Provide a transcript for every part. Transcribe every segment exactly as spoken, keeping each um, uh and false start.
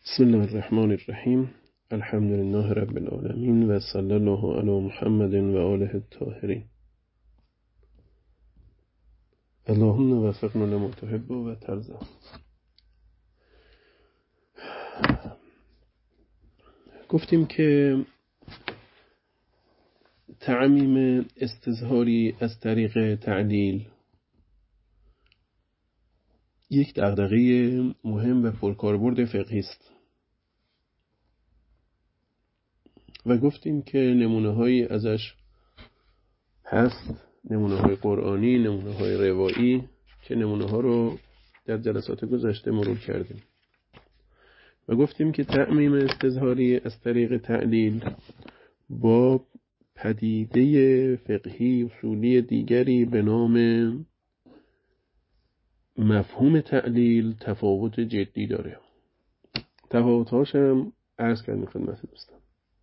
بسم الله الرحمن الرحیم. الحمد لله رب العالمین و صلی الله علی محمد و آله الطاهرین. اللهم وفقنا لما تحب و ترضى. گفتیم که تعمیم استظهاری از طریق تعلیل یک دغدغه مهم و پرکاربرد فقهی است و گفتیم که نمونه‌هایی ازش هست، نمونه‌های قرآنی، نمونه‌های روایی، که نمونه‌ها رو در جلسات گذشته مرور کردیم و گفتیم که تعمیم استظهاری از طریق تعلیل با پدیده فقهی اصولی دیگری به نام مفهوم تعلیل تفاوت جدی داره. تفاوت‌هاش هم عرض کردیم خدمت دوستان.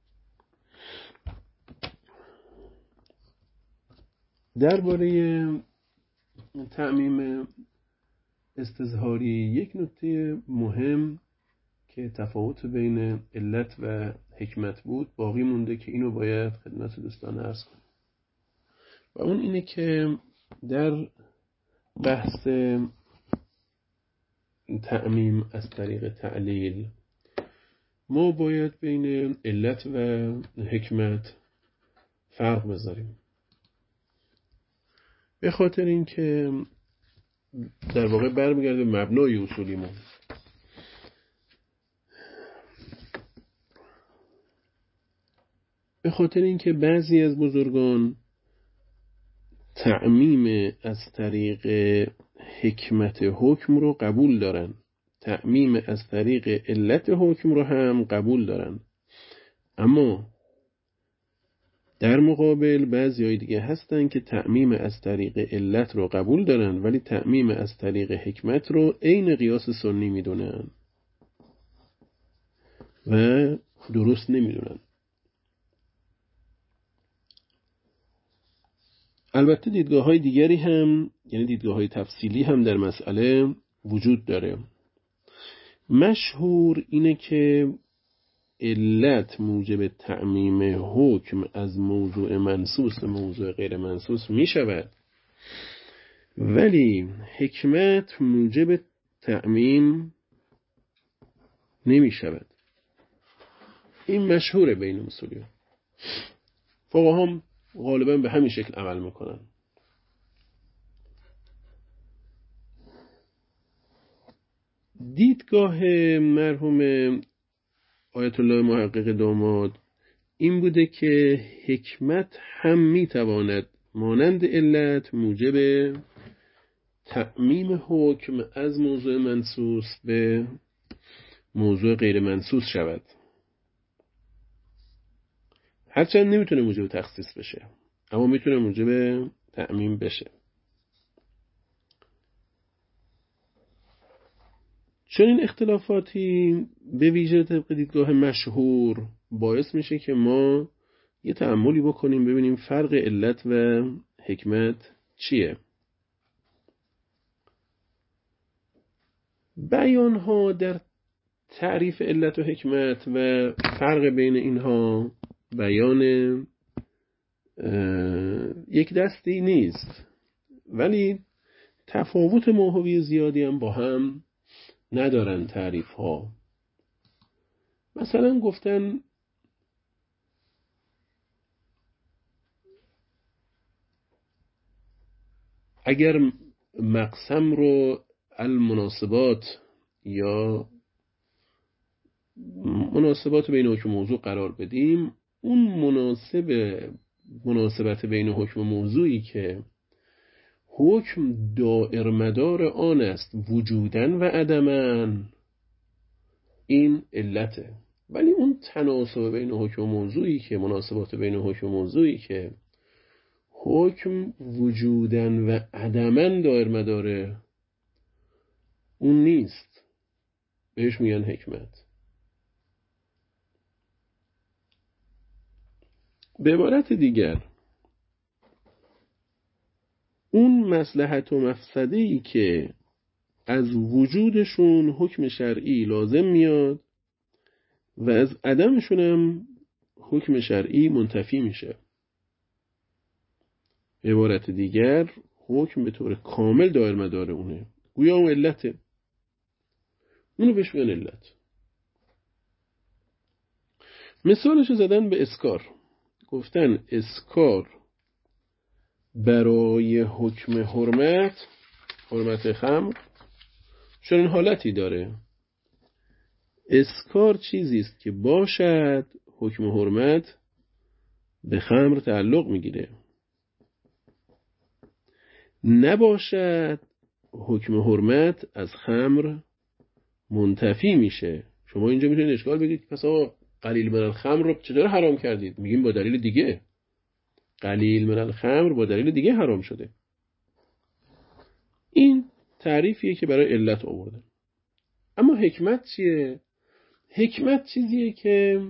درباره تعمیم استظهاری یک نکته مهم که تفاوت بین علت و حکمت بود باقی مونده که اینو باید خدمت دوستان عرض کنم و اون اینه که در بحث تعمیم از طریق تعلیل ما باید بین علت و حکمت فرق بذاریم، به خاطر اینکه در واقع برمیگرده به مبنای اصولیمون. به خاطر اینکه بعضی از بزرگان تعمیم از طریق حکمت حکم رو قبول دارن، تعمیم از طریق علت حکم رو هم قبول دارن، اما در مقابل بعضی های دیگه هستن که تعمیم از طریق علت رو قبول دارن ولی تعمیم از طریق حکمت رو عین قیاس سنی میدونن و درست نمیدونن. البته دیدگاه های دیگری هم، یعنی دیدگاه های تفصیلی هم در مسئله وجود داره. مشهور اینه که علت موجب تعمیم حکم از موضوع منصوص به موضوع غیر منصوص می شود ولی حکمت موجب تعمیم نمی شود. این مشهوره بین اصولیان. فقها هم غالبا به همین شکل عمل میکنن. دیدگاه مرحوم آیت الله محقق داماد این بوده که حکمت هم میتواند مانند علت موجب تعمیم حکم از موضوع منصوص به موضوع غیر منصوص شود، هرچند نمیتونه موجب تخصیص بشه اما میتونه موجب تعمیم بشه. چون این اختلافاتی به ویژه طبق دیدگاه مشهور باعث میشه که ما یه تأملی بکنیم ببینیم فرق علت و حکمت چیه. بیانها در تعریف علت و حکمت و فرق بین اینها بیان یک دستی نیست ولی تفاوت ماهوی زیادی هم با هم ندارن تعریف ها. مثلا گفتن اگر مقسم رو المناسبات یا مناسبات بین حکم موضوع قرار بدیم، اون مناسب مناسبت بین حکم موضوعی که حکم دائر مدار آن است وجودن و عدمن، این علته. ولی اون تناسب بین حکم موضوعی که مناسبات بین حکم موضوعی که حکم وجودن و عدمن دائر مداره، اون نیست، بهش میگن حکمت. به عبارت دیگر اون مصلحت و مفسده‌ای که از وجودشون حکم شرعی لازم میاد و از عدمشون هم حکم شرعی منتفی میشه. به عبارت دیگر حکم به طور کامل دایر مدار اونه، گویا اون علته، اونو بهش میگن علت. مثالش زدن به اسکار، گفتن اسکار برای حکم حرمت، حرمت خمر، چنین حالتی داره. اسکار چیزی است که باشد حکم حرمت به خمر تعلق میگیره، نباشد حکم حرمت از خمر منتفی میشه. شما اینجا میتونید اشکال بگید پس آقا قلیل من الخمر رو چطور حرام کردید؟ میگیم با دلیل دیگه. قلیل من الخمر با دلیل دیگه حرام شده. این تعریفیه که برای علت آوردن. اما حکمت چیه؟ حکمت چیزیه که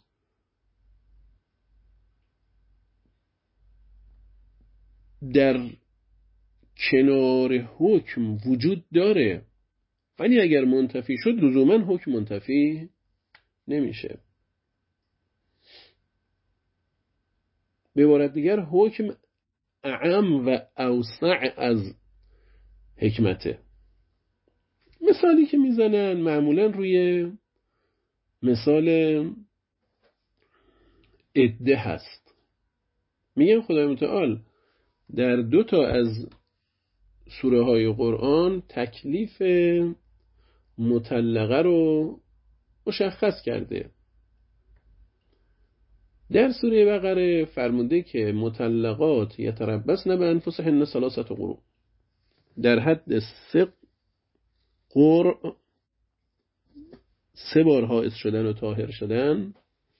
در کنار حکم وجود داره، ولی اگر منتفی شد لزوما حکم منتفی نمیشه. به عبارت دیگر حکم اعم و اوسع از حکمته. مثالی که میزنن معمولا روی مثال عده هست. میگن خدای متعال در دو تا از سوره های قرآن تکلیف مطلقه رو مشخص کرده. در سوره بقره فرموده که مطلقات یتربصن بانفسهن ثلاثه قروء، در حد سه قرء، سه بار حائض شدن و طاهر شدن،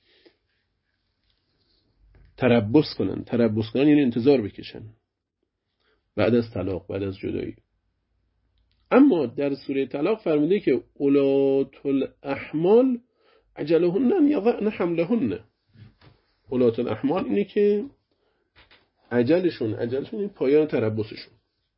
تربص کنن. تربص کنن یعنی انتظار بکشن بعد از طلاق، بعد از جدایی. اما در سوره طلاق فرموده که اولات الاحمال عجلهن ان یضعن حملهن. اولات الاحمال اینه که عجلشون عجلشون این پایان تربصشون،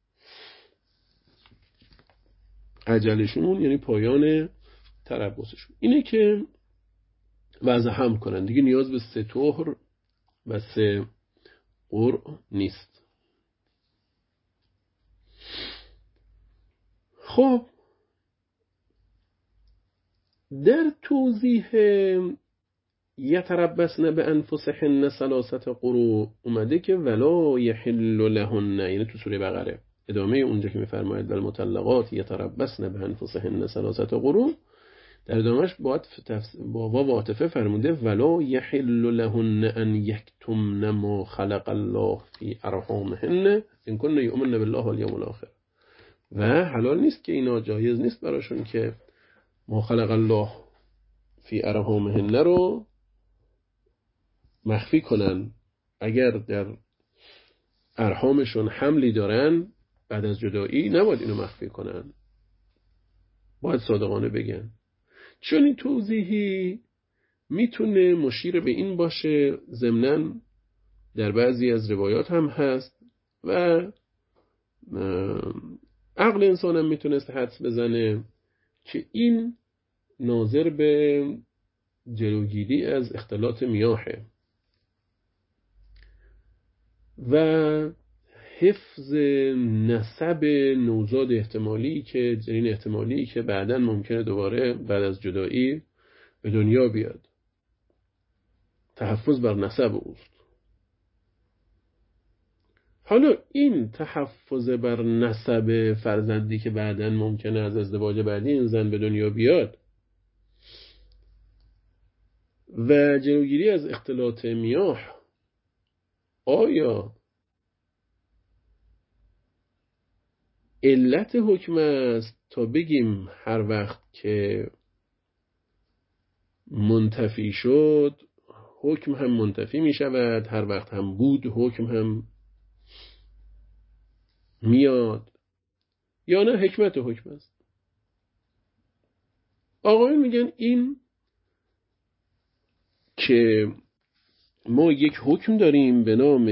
عجلشون یعنی پایان تربصشون اینه که وضع حمل کنن دیگه، نیاز به سه طهر و سه قرء نیست. خب در توضیح یتربصن بانفسهن ثلاثه قروء اومده که ولا یحل لهن، یعنی تو سوره بقره ادامه اونجا که میفرماید والمطلقات یتربصن بانفسهن ثلاثه قروء، در ادامهش با واو عاطفه فرموده ولا یحل لهن ان یکتمن ما خلق الله فی ارحامهن ان کن یؤمن بالله والیوم الاخر. و حلال نیست که اینا، جایز نیست براشون که ما خلق الله فی ارحامهن رو مخفی کنن. اگر در ارحامشون حملی دارن بعد از جدایی نباید اینو مخفی کنن، باید صادقانه بگن. چون این توضیحی میتونه مشیر به این باشه، ضمناً در بعضی از روایات هم هست و عقل انسان هم میتونست حدس بزنه که این ناظر به جلوگیری از اختلاط میاهه و حفظ نسب نوزاد احتمالی که جنین احتمالی که بعداً ممکنه دوباره بعد از جدایی به دنیا بیاد، تحفظ بر نسب اوست. حالا این تحفظ بر نسب فرزندی که بعداً ممکنه از ازدواج بعدی این زن به دنیا بیاد و جلوگیری از اختلاط میاه، آیا علت حکم است تا بگیم هر وقت که منتفی شد حکم هم منتفی می شود، هر وقت هم بود حکم هم میاد، یا نه حکمت حکم است؟ آقایون میگن این که ما یک حکم داریم به نام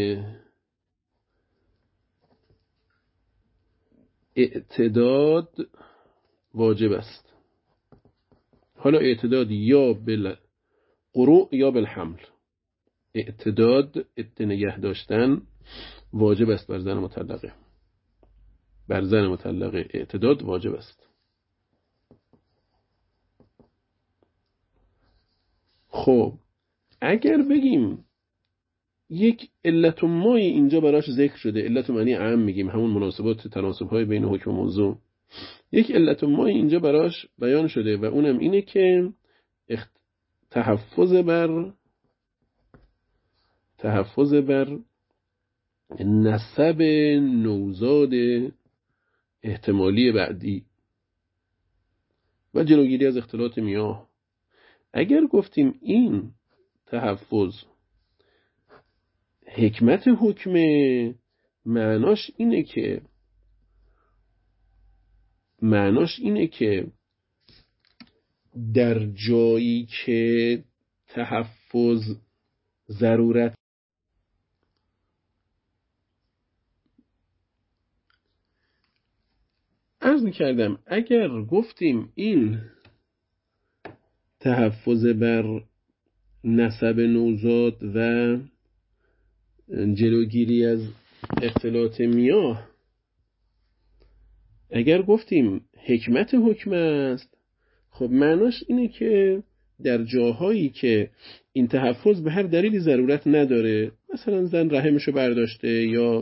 اعتداد واجب است. حالا اعتداد یا بالقروء یا بالحمل. اعتداد عده نگه داشتن واجب است بر زن مطلقه. بر زن مطلقه اعتداد واجب است. خب اگر بگیم یک علت مای اینجا براش ذکر شده، علت معنی عام میگیم، همون مناسبات تناسب های بین حکم و موضوع، یک علت مای اینجا براش بیان شده و اونم اینه که تحفظ بر تحفظ بر نسب نوزاد احتمالی بعدی و جلوگیری از اختلاط میاه. اگر گفتیم این تحفظ حکمت حکم، معناش اینه که معناش اینه که در جایی که تحفظ ضرورت عرض می‌کردم اگر گفتیم این تحفظ بر نسب نوزاد و جلوگیری از اختلاط میاه، اگر گفتیم حکمت حکم است، خب معناش اینه که در جاهایی که این تحفظ به هر دلیلی ضرورت نداره، مثلا زن رحمشو برداشته یا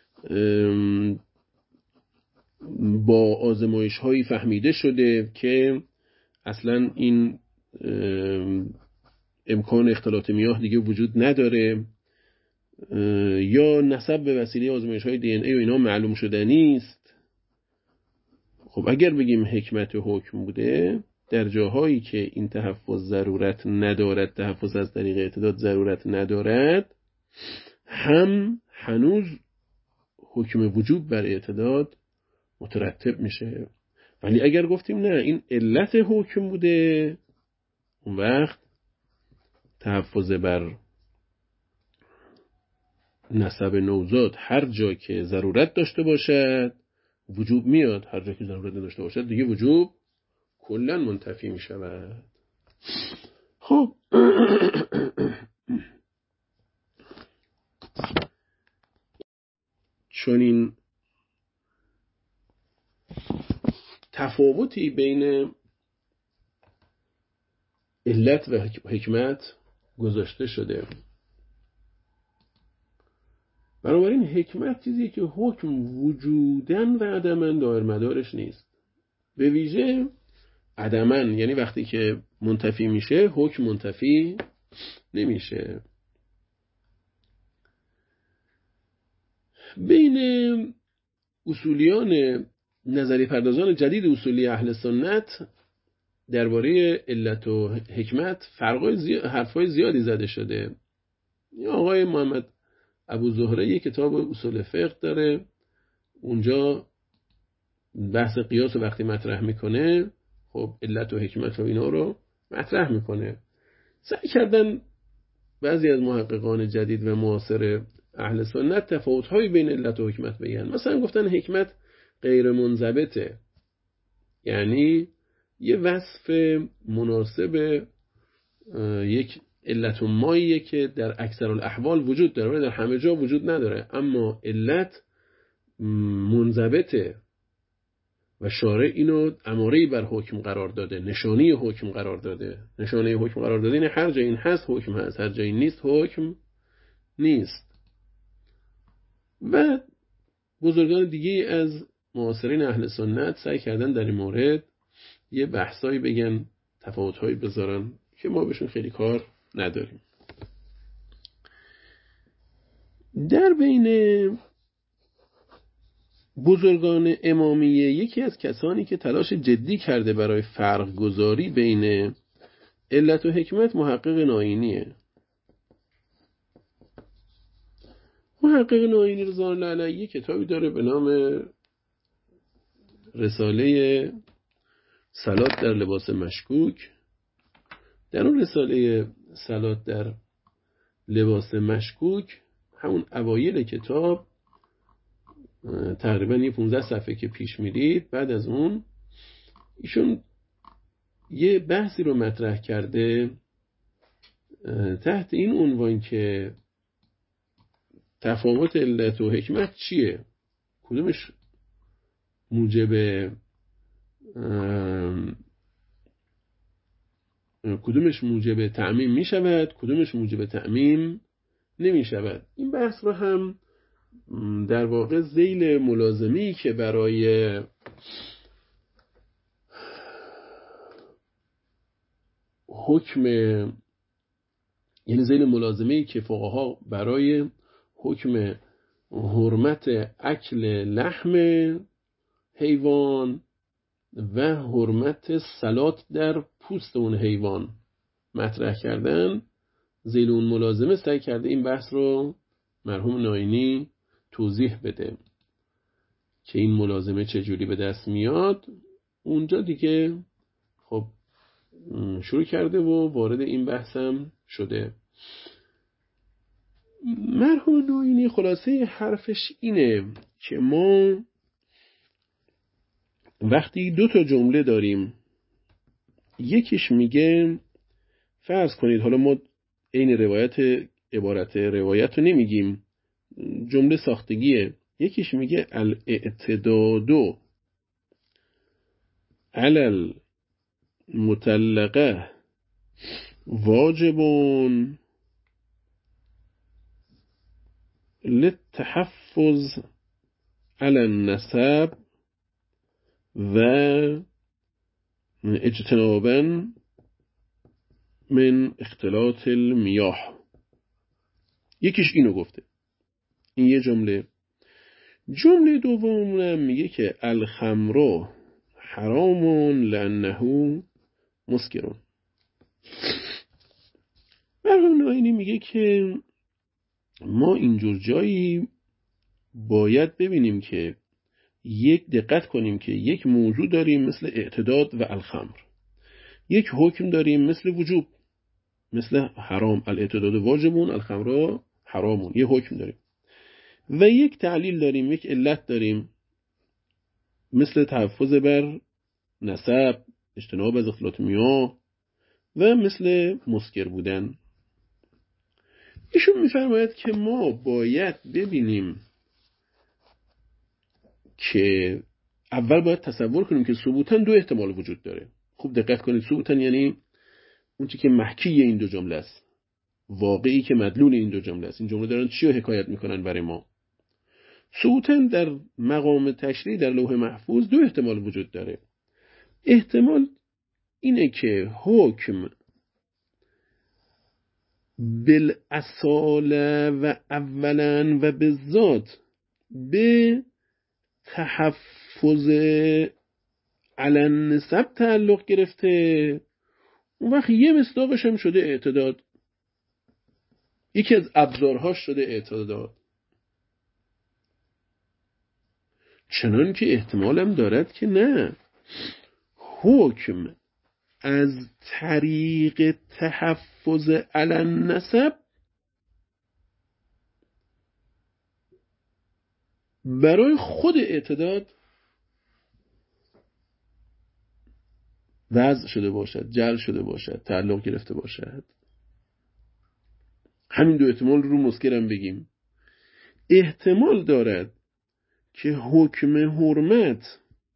با آزمایش هایی فهمیده شده که اصلا این امکان اختلاط میاه دیگه وجود نداره، یا نسب به وسیله آزمایش های دی ان ای و اینا معلوم شده نیست، خب اگر بگیم حکمت حکم بوده در جاهایی که این تحفظ ضرورت ندارد، تحفظ از طریق اعتداد ضرورت ندارد، هم هنوز حکم وجوب بر اعتداد مترتب میشه. ولی اگر گفتیم نه این علت حکم بوده، اون وقت تحفظ بر نسب نوزاد هر جا که ضرورت داشته باشد وجوب میاد، هر جا که ضرورت نداشته باشد دیگه وجوب کلا منتفی می شود. خب چون این تفاوتی بین علت و حکمت گذاشته شده، بنابراین حکمت چیزیه که حکم وجودن و عدمن دایر مدارش نیست. به ویژه عدمن یعنی وقتی که منتفی میشه حکم منتفی نمیشه. بین اصولیان نظری پردازان جدید اصولی اهل سنت درباره علت و حکمت فرقای زیاد، حرفای زیادی زده شده. آقای محمد ابو زهره یک کتاب اصول فقه داره، اونجا بحث قیاس رو وقتی مطرح میکنه خب علت و حکمت و اینا رو مطرح میکنه. سعی کردن بعضی از محققان جدید و معاصر اهل سنت تفاوت‌های بین علت و حکمت بگن. مثلا گفتن حکمت غیر منضبطه، یعنی یه وصف مناسب یک علت و ماییه که در اکثر الاحوال وجود داره ولی در همه جا وجود نداره، اما علت منضبطه و شارع اینو اماره‌ای بر حکم قرار داده، نشانی حکم قرار داده. نشانه حکم قرار داده اینه هر جا این هست حکم هست، هر جا این نیست حکم نیست. و بزرگان دیگه از معاصرین اهل سنت سعی کردن در این مورد یه بحثایی بگن، تفاوت‌هایی بذارن که ما بهشون خیلی کار نداریم. در بین بزرگان امامیه یکی از کسانی که تلاش جدی کرده برای فرق گذاری بین علت و حکمت محقق ناینیه. محقق ناینی رضوان الله علیه کتابی داره به نام رساله صلات در لباس مشکوک. در اون رساله صلات در لباس مشکوک همون اوایل کتاب تقریبا یه پانزده صفحه که پیش میرید، بعد از اون ایشون یه بحثی رو مطرح کرده تحت این عنوان که تفاوت علت و حکمت چیه؟ کدومش موجب کدومش موجب تعمیم می شود، کدومش موجب تعمیم نمی شود. این بحث رو هم در واقع ذیل ملازمی که برای حکم یعنی ذیل ملازمی که فقها برای حکم حرمت اکل لحم حیوان و حرمت سلات در پوست اون حیوان مطرح کردن، ذیل اون ملازمه سعی کرده این بحث رو مرحوم ناینی توضیح بده که این ملازمه چجوری به دست میاد. اونجا دیگه خب شروع کرده و وارد این بحثم شده. مرحوم ناینی خلاصه حرفش اینه که ما وقتی دو تا جمله داریم، یکیش میگه فرض کنید، حالا ما این روایت عبارت روایت رو نمیگیم، جمله ساختگیه، یکیش میگه الاعتداد علی المطلقه واجبون للتحفظ على النسب و اجتنابا من اختلاط المیاه. یکیش اینو گفته، این یه جمله. جمله دوم میگه که الخمر حرام لانه مسکر. مرحوم ناینی میگه که ما اینجور جایی باید ببینیم که یک دقت کنیم که یک موضوع داریم مثل اعتداد و الخمر، یک حکم داریم مثل وجوب، مثل حرام، الاعتداد واجبون الخمر حرامون، یه حکم داریم، و یک تعلیل داریم، یک علت داریم مثل تحفظ بر نسب، اجتناب از اختلاط میاه و مثل مسکر بودن. ایشون میفرماید که ما باید ببینیم که اول باید تصور کنیم که ثبوتاً دو احتمال وجود داره. خوب دقت کنید، ثبوتاً یعنی اون چی که محکی این دو جمله است، واقعی که مدلول این دو جمله است. این جمله دارن چی رو حکایت میکنن برای ما؟ ثبوتاً در مقام تشریع در لوح محفوظ دو احتمال وجود داره. احتمال اینه که حکم بالاصاله و اولا و بالذات به تحفظ علی النسب تعلق گرفته، اون وقت یه مصداقش هم شده اعتداد، یکی از ابزارهاش شده اعتداد. چنان که احتمال هم دارد که نه، حکم از طریق تحفظ علی النسب برای خود اعتداد وضع شده باشد، جعل شده باشد، تعلق گرفته باشد. همین دو احتمال رو مسکرم بگیم. احتمال دارد که حکم حرمت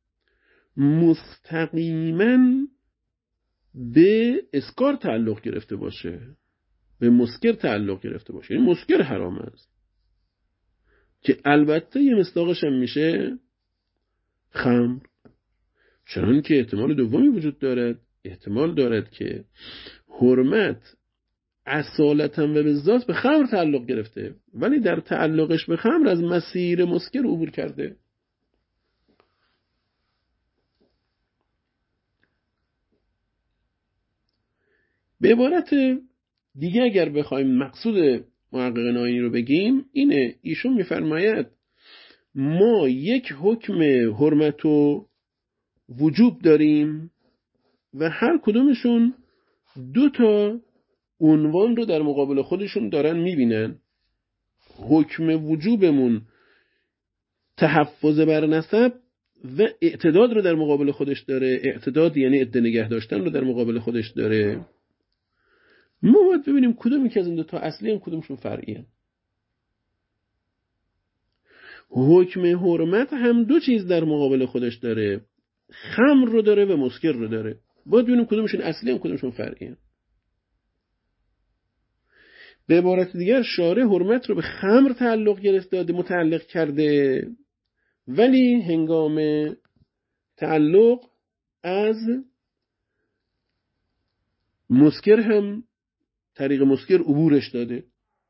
مستقیما به اسکار تعلق گرفته باشه، به مسکر تعلق گرفته باشه، این مسکر حرام است که البته یه مصداقش هم میشه خمر. چنان که احتمال دومی وجود دارد، احتمال دارد که حرمت اصالتا و به ذات به خمر تعلق گرفته ولی در تعلقش به خمر از مسیر مسکر عبور کرده. به عبارت دیگه اگر بخوایم مقصود محقق ناینی رو بگیم اینه، ایشون میفرماید ما یک حکم حرمت و وجوب داریم و هر کدومشون دو تا عنوان رو در مقابل خودشون دارن میبینن. حکم وجوبمون تحفظ بر نسب و اعتداد رو در مقابل خودش داره. اعتداد یعنی عده نگه داشتن رو در مقابل خودش داره. ما باید ببینیم کدومی که از این دو تا اصلی هم کدومشون فرعیه. حکم حرمت هم دو چیز در مقابل خودش داره، خمر رو داره و مسکر رو داره. باید ببینیم کدومشون اصلی هم کدومشون فرعیه. به عبارت دیگر شارع حرمت رو به خمر تعلق گرفت داده، متعلق کرده، ولی هنگام تعلق از مسکر هم طریق مسکر عبورش داده،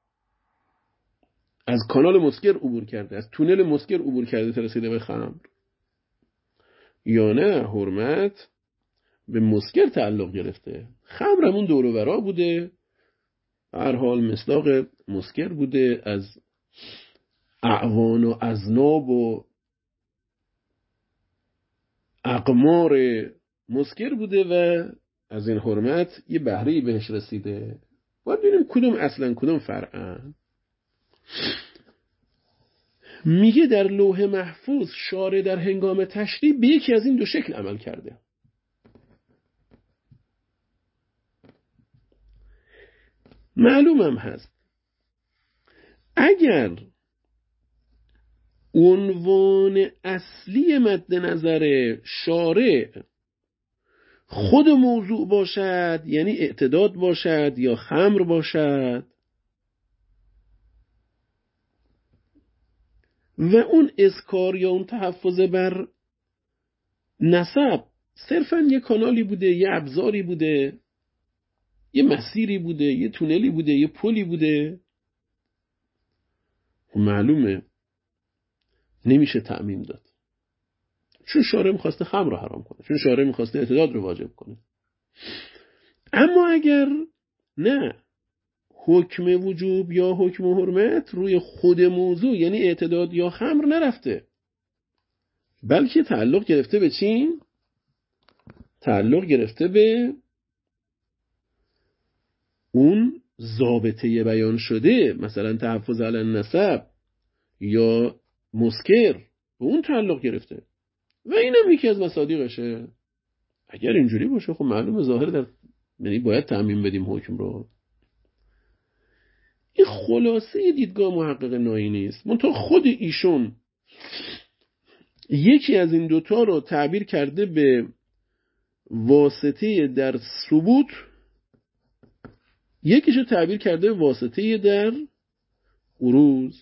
از کانال مسکر عبور کرده، از تونل مسکر عبور کرده تا رسیده به خمر. یا نه حرمت به مسکر تعلق گرفته، خمر همون دور و برا بوده، هر حال مصداق مسکر بوده، از اعوان و اذناب و اقمار مسکر بوده و از این حرمت یه بهره‌ای بهش رسیده. باید ببینیم کدوم اصلا کدوم فرعن. میگه در لوح محفوظ شارع در هنگام تشریع به یکی از این دو شکل عمل کرده. معلومم هست اگر عنوان اصلی مد نظر شارع خود موضوع باشد، یعنی اعتداد باشد یا خمر باشد، و اون اذکار یا اون تحفظ بر نسب صرفاً یه کانالی بوده، یه ابزاری بوده، یه مسیری بوده، یه تونلی بوده، یه پلی بوده، معلومه نمیشه تعمیم داد، چون شارع میخواسته خمر رو حرام کنه، چون شارع میخواسته اعتداد رو واجب کنه. اما اگر نه حکم وجوب یا حکم حرمت روی خود موضوع یعنی اعتداد یا خمر نرفته، بلکه تعلق گرفته به چی؟ تعلق گرفته به اون ضابطه بیان شده، مثلا تحفظ علی النسب یا مسکر، به اون تعلق گرفته و اینم یکی از مصادیقشه. اگر اینجوری باشه خب معلومه ظاهر در یعنی باید تعمیم بدیم حکم رو. این خلاصه دیدگاه محقق ناینی است. منتها خود ایشون یکی از این دوتا رو تعبیر کرده به واسطه در ثبوت، یکیشو تعبیر کرده به واسطه در عروض.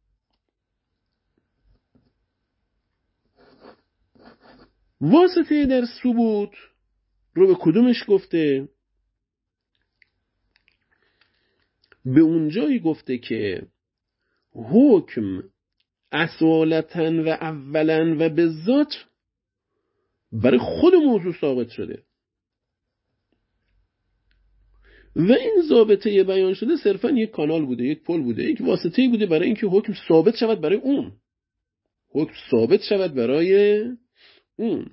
واسطه در ثبوت رو به کدومش گفته؟ به اونجایی گفته که حکم اصالتاً و اولاً و به ذات برای خود موضوع ثابت شده و این ضابطه بیان شده صرفاً یک کانال بوده، یک پل بوده، یک واسطه‌ای بوده برای اینکه حکم ثابت شود برای اون، حکم ثابت شود برای اون.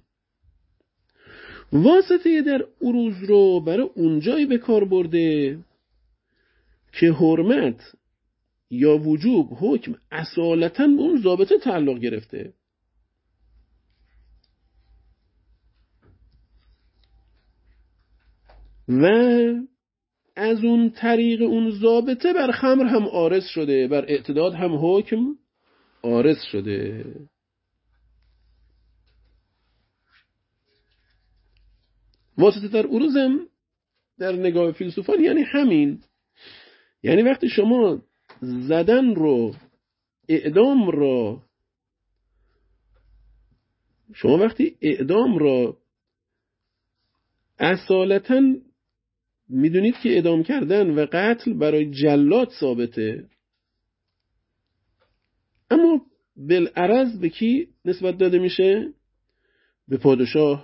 واسطه در عروض رو برای اونجایی به کار برده که حرمت یا وجوب حکم اصالتاً به اون ضابطه تعلق گرفته و از اون طریق اون ضابطه بر خمر هم عارض شده، بر اعتداد هم حکم عارض شده. واسطه در عروض هم در نگاه فیلسوفان یعنی همین، یعنی وقتی شما زدن رو، اعدام رو، شما وقتی اعدام رو اصالتاً میدونید که اعدام کردن و قتل برای جلاد ثابته، اما بالعرض به کی نسبت داده میشه؟ به پادشاه.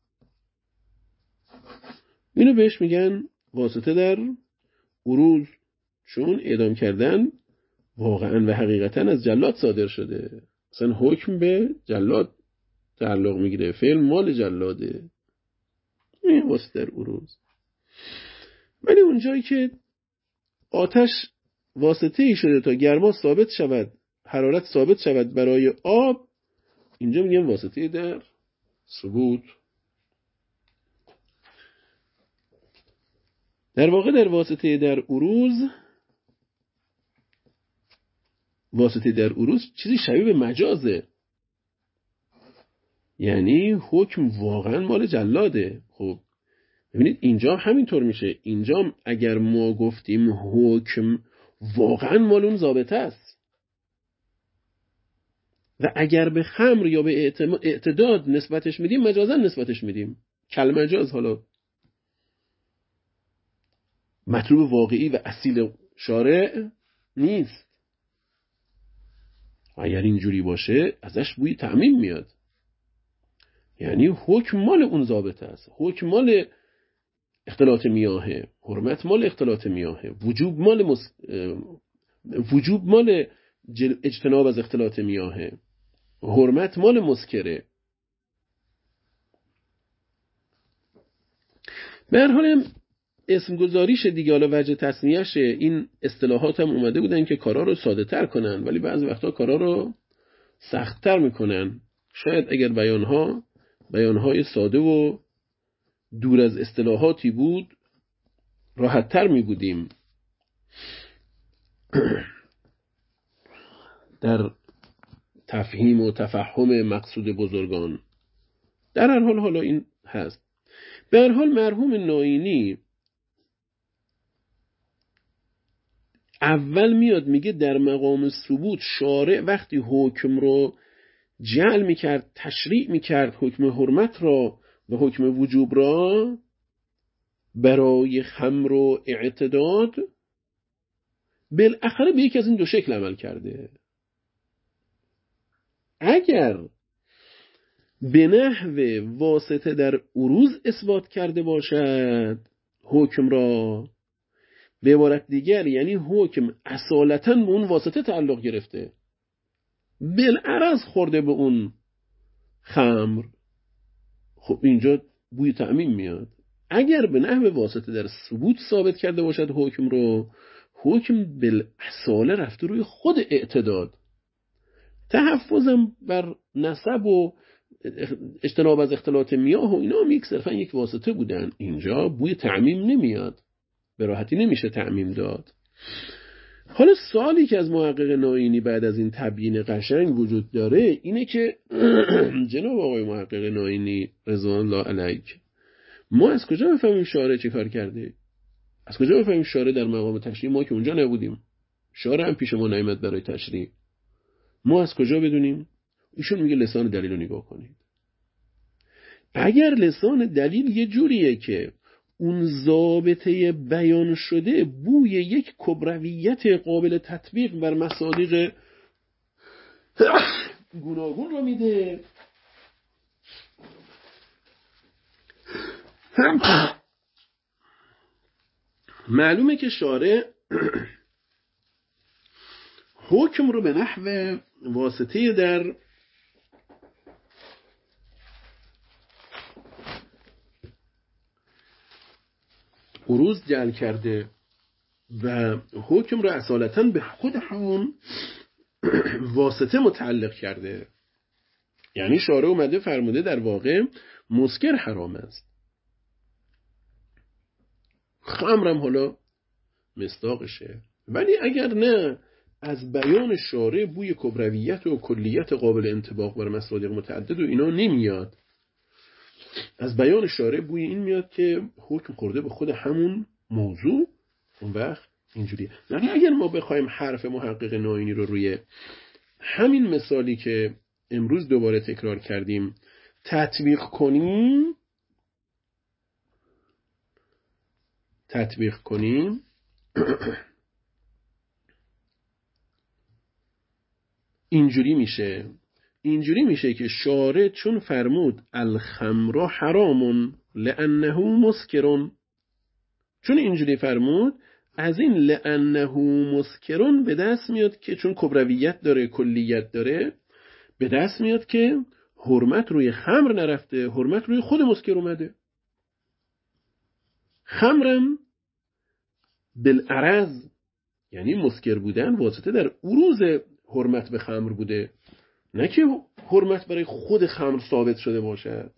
اینو بهش میگن واسطه در عروض، چون اعدام کردن واقعا و حقیقتا از جلاد صادر شده، مثلا حکم به جلاد تعلق میگیره، فعل مال جلاده، این واسطه در عروض. ولی اونجایی که آتش واسطه ای شده تا گرما ثابت شود، حرارت ثابت شود برای آب، اینجا میگم واسطه در ثبوت. در واقع در واسطه در عروض، واسطه در عروض چیزی شبیه به مجازه، یعنی حکم واقعا مال جلاده. خب ببینید اینجا همینطور میشه. اینجا اگر ما گفتیم حکم واقعا مال اون ضابطه است و اگر به خمر یا به اعتداد نسبتش میدیم، مجازا نسبتش میدیم، کل مجاز، حالا مطلوب واقعی و اصیل شارع نیست. اگر اینجوری باشه ازش بوی تعمیم میاد، یعنی حکم مال اون ضابطه است، حکم مال اختلاط میاهه، حرمت مال اختلاط میاهه، وجوب مال مس... وجوب مال جل... اجتناب از اختلاط میاهه، حرمت مال مسکره. به هر حال اسم گذاریش دیگه، حالا وجه تصنیه‌ش، این اصطلاحات هم اومده بودن که کارا رو ساده تر کنن، ولی بعضی وقتا کارا رو سخت تر میکنن. شاید اگر بیانها بیانهای ساده و دور از اصطلاحاتی بود راحت تر می بودیم در تفهیم و تفهم مقصود بزرگان. در هر حال حالا این هست. به هر حال مرحوم ناینی اول میاد میگه در مقام ثبوت شارع وقتی حکم رو جعل میکرد، تشریع میکرد، حکم حرمت را و حکم وجوب را برای خمر و اعتداد، بالاخره به یکی از این دو شکل عمل کرده. اگر به نحو واسطه در عروض اثبات کرده باشد حکم را، به عبارت دیگر یعنی حکم اصالتاً به اون واسطه تعلق گرفته، بالعرض خورده به اون خمر، خب اینجا بوی تعمیم میاد. اگر به نحو واسطه در ثبوت ثابت کرده باشد حکم رو، حکم بالاصاله رفته روی خود اعتداد. تحفظم بر نسب و اجتناب از اختلاط میاه و اینا هم صرفا یک واسطه بودن، اینجا بوی تعمیم نمیاد، به راحتی نمیشه تعمیم داد. حالا سوالی که از محقق ناینی بعد از این تبیین قشنگ وجود داره اینه که جناب آقای محقق ناینی رضوان الله علیه، ما از کجا بفهمیم شارع چه کار کرده؟ از کجا بفهمیم شارع در مقام تشریع؟ ما که اونجا نبودیم، شارع هم پیش ما نیامد برای تشریع، ما از کجا بدونیم؟ ایشون میگه لسان دلیل رو نگاه کنید. اگر لسان دلیل یه جوریه که اون ضابطه بیان شده بوی یک کبرویت قابل تطبیق بر مصادیق گوناگون رو میده، معلومه که شارع حکم رو به نحو واسطه در عروض جعل کرده و حکم رو اصالتاً به خود همون واسطه متعلق کرده. یعنی شارع اومده فرموده در واقع مسکر حرام است، خمرم حالا مصداقشه. ولی اگر نه، از بیان شارع بوی کبرویت و کلیت قابل انطباق بر مصادیق متعدد و اینا نمیاد. از بیان شارع بوی این میاد که حکم خورده به خود همون موضوع. اون وقت اینجوریه. یعنی اگر ما بخوایم حرف محقق ناینی رو روی همین مثالی که امروز دوباره تکرار کردیم تطبیق کنیم تطبیق کنیم اینجوری میشه اینجوری میشه که شارع چون فرمود الخمر حرام لانه مسکرون، چون اینجوری فرمود از این لانه مسکرون به دست میاد که چون کبرویت داره، کلیت داره، به دست میاد که حرمت روی خمر نرفته، حرمت روی خود مسکر اومده. خمرم بالعرض یعنی مسکر بودن واسطه در عروض حرمت به خمر بوده، نه که حرمت برای خود خمر ثابت شده باشد.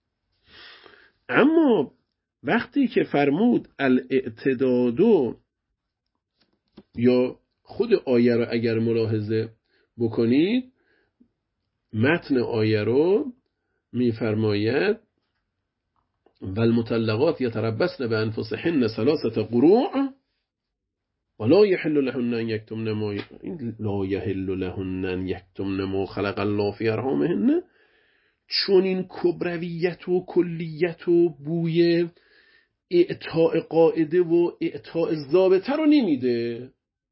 اما وقتی که فرمود الاعتدادو، یا خود آیه رو اگر ملاحظه بکنید، متن آیه رو میفرماید والمطلقات یتربصن بانفسهن ثلاثه قروء ولا یحل لهن ان یکتمن ما لا یحل لهن ان یکتمن ما خلق الله فی ارحامهن، چون این کبرویت و کلیت و بوی اعطاء قاعده و اعطاء ضابطه رو نمیده.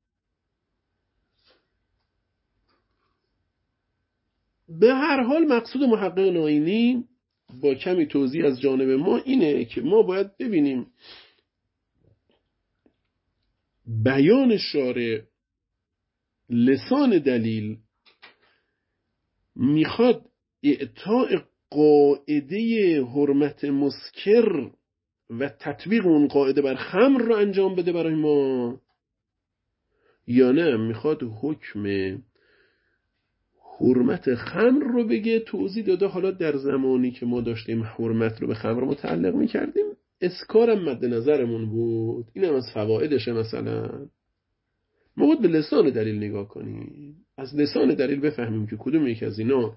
به هر حال مقصود محقق ناینی با کمی توضیح از جانب ما اینه که ما باید ببینیم بیان شارع، لسان دلیل میخواد اعطاء قاعده حرمت مسکر و تطبیق اون قاعده بر خمر رو انجام بده برای ما، یا نه میخواد حکم حرمت خمر رو بگه. توضیح داده حالا در زمانی که ما داشتیم حرمت رو به خمر متعلق میکردیم اسکارم مد نظرمون بود، این هم از فوائدشه. مثلا ما باید به لسان دلیل نگاه کنیم، از لسان دلیل بفهمیم که کدوم یک از اینا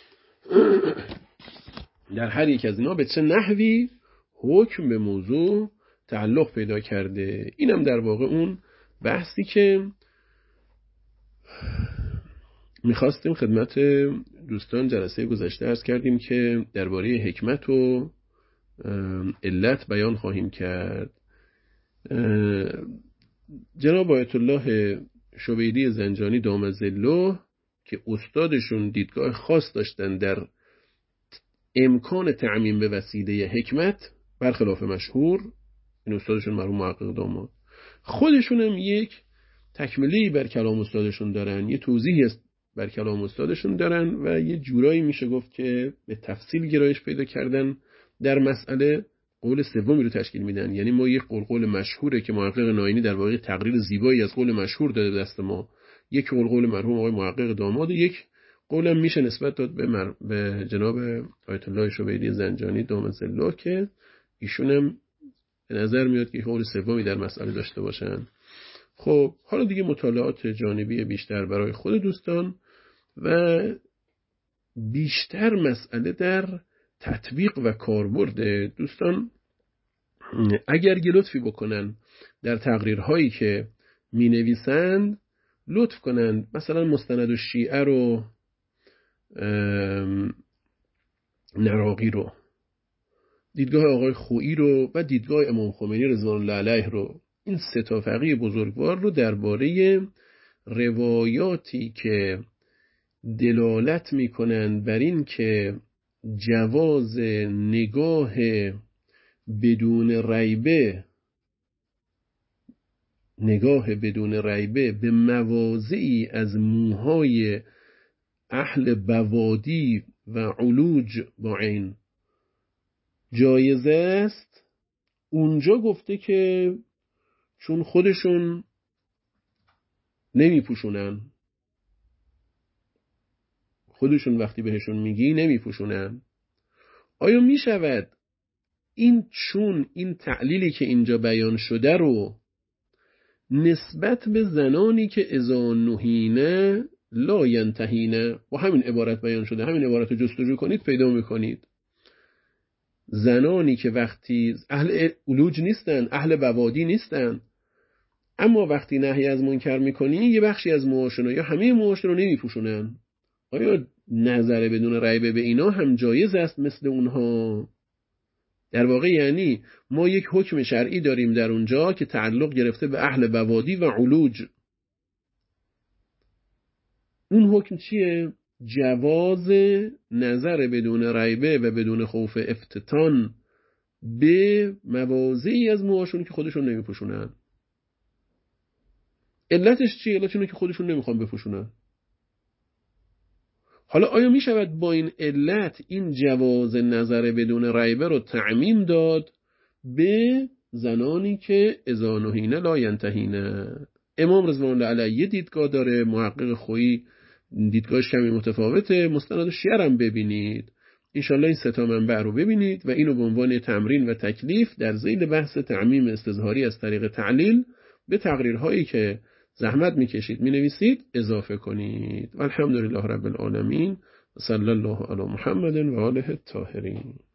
در هر یک از اینا به چه نحوی حکم به موضوع تعلق پیدا کرده. اینم در واقع اون بحثی که میخواستیم خدمت دوستان جلسه گذشته عرض کردیم که درباره حکمت و علت بیان خواهیم کرد. جناب آیت الله شبیری زنجانی دام ظله که استادشون دیدگاه خاص داشتن در امکان تعمیم به وسیله حکمت برخلاف مشهور، این استادشون مرحوم محقق داماد، خودشون هم یک تکملی بر کلام استادشون دارن، یه توضیحی است بر کلام استادشون دارن و یه جورایی میشه گفت که به تفصیل گرایش پیدا کردن در مسئله، قول سومی رو تشکیل میدن. یعنی ما یک قول قول مشهوره که محقق ناینی در واقع تقریر زیبایی از قول مشهور داده به دست ما، یک قول قول مرحوم آقای محقق داماد، یک قولم میشه نسبت داد به, مر... به جناب آیت الله شبیری زنجانی دام ظله که ایشون هم به نظر میاد که قول سومی در مسئله داشته باشن. خب حالا دیگه مطالعات جانبی بیشتر برای خود دوستان و بیشتر مسئله در تطبیق و کاربرد دوستان. اگر یه لطفی بکنن در تقریرهایی که می نویسند، لطف کنن مثلا مستند و شیعه رو، نراقی رو، دیدگاه آقای خویی رو و دیدگاه امام خمینی رضوان الله علیه رو، این سه تا فقیه بزرگوار رو درباره روایاتی که دلالت میکنن بر این که جواز نگاه بدون ریبه نگاه بدون ریبه به مواضعی از موهای اهل بوادی و علوج با عین جایزه است، اونجا گفته که چون خودشون نمی پوشونن، خودشون وقتی بهشون میگی نمی پوشونن. آیا می شود این چون این تعلیلی که اینجا بیان شده رو نسبت به زنانی که اذا نهینه لا ینتهینه با همین عبارت بیان شده، همین عبارت رو جستجو کنید پیدا میکنید، زنانی که وقتی اهل علوج نیستن، اهل بوادی نیستن، اما وقتی نهی از منکر میکنی یه بخشی از موهاشون یا همه موهاشون رو نمیپوشونن، آیا نظر بدون ریبه به اینا هم جایز است مثل اونها؟ در واقع یعنی ما یک حکم شرعی داریم در اونجا که تعلق گرفته به اهل بوادی و علوج. اون حکم چیه؟ جواز نظر بدون ریبه و بدون خوف افتتان به مواضعی از موهاشون که خودشون نمیپوشونن. علتش چیه؟ علتش اینه که خودشون نمیخوان بپوشونن. حالا آیا می شود با این علت این جواز نظر بدون ریبه رو تعمیم داد به زنانی که اذا نهینه لا ینتهینه؟ امام رضوان الله علیه دیدگاه داره، محقق خویی دیدگاهش کمی متفاوته، مستند شیعه هم ببینید. انشالله این سه تا منبع رو ببینید و اینو به عنوان تمرین و تکلیف در ذیل بحث تعمیم استظهاری از طریق تعلیل به تقریرهایی که زحمت میکشید مینویسید اضافه کنید. الحمدلله رب العالمین. صلی الله علی محمد و آله الطاهرین.